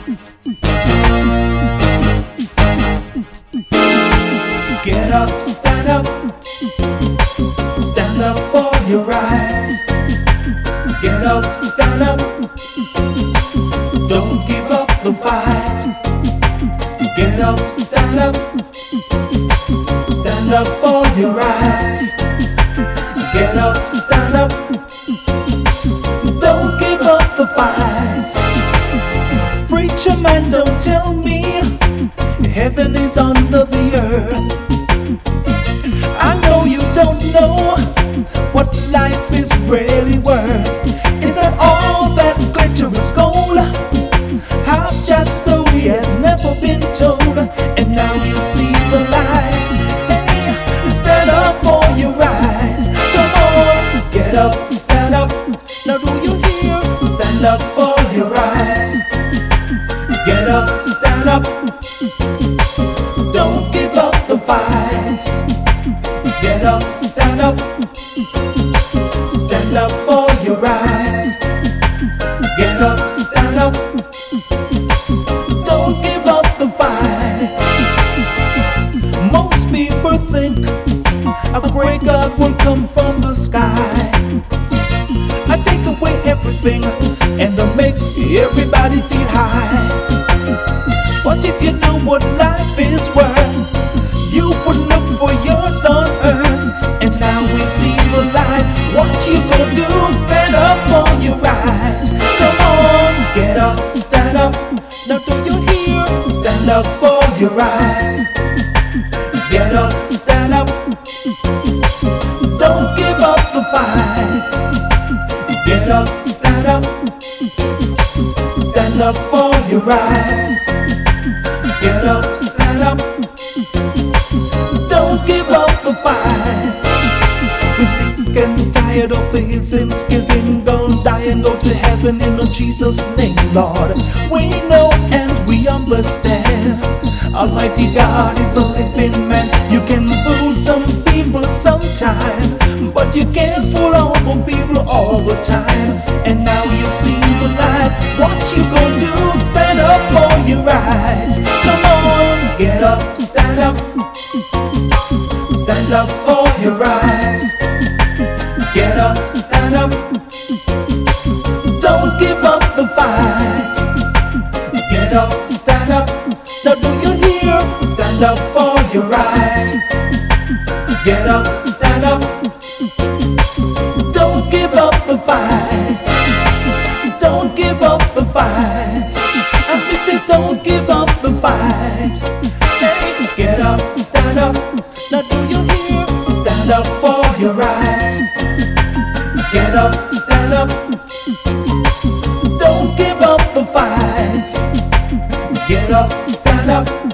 Get up, stand up for your rights. Get up, stand up, don't give up the fight. Get up, stand up for your rights. Get up, stand up, don't give up the fight. Preacher man, don't tell me heaven is under the earth. I know you don't know what life is really worth. Is that all that glitter is gold? Half just story has never been told, and now you see the light. Hey, stand up for your rights. Come on, get up, stand up. Now do you hear? Stand up for your rights. Get up, stand up. Don't give up the fight. Get up, stand up. Stand up for your rights. Get up, stand up. Don't give up the fight. Most people think a great God will come from the sky. I take away everything and I make everybody feel high. But if you know what life is worth, you would look for yours on earth. And now we see the light. What you gonna do? Stand up for your rights. Come on, get up, stand up. Now do you hear? Stand up for your rights. Get up, stand up. Don't give up the fight. Get up, stand up. Stand up for your rights. Get up, stand up. Don't give up the fight. We're sick and tired of the same schism. Gonna die and go to heaven in Jesus' name, Lord. We know and we understand Almighty God is a living man. You can fool some people sometimes, but you can't fool all the people all the time. And now you've seen the light. What you gonna do? Stand up for your rights. Come on, get up, stand up. Stand up for your rights. Get up, stand up. Don't give up the fight. Get up, stand up. Now do you hear? Stand up for your rights. Get up, stand up. Don't give up the fight. Don't give up the fight. And we say don't give up the fight. Hey, get up, stand up. Now do you hear? Stand up for your rights. Get up, stand up. Don't give up the fight. Get up, stand up.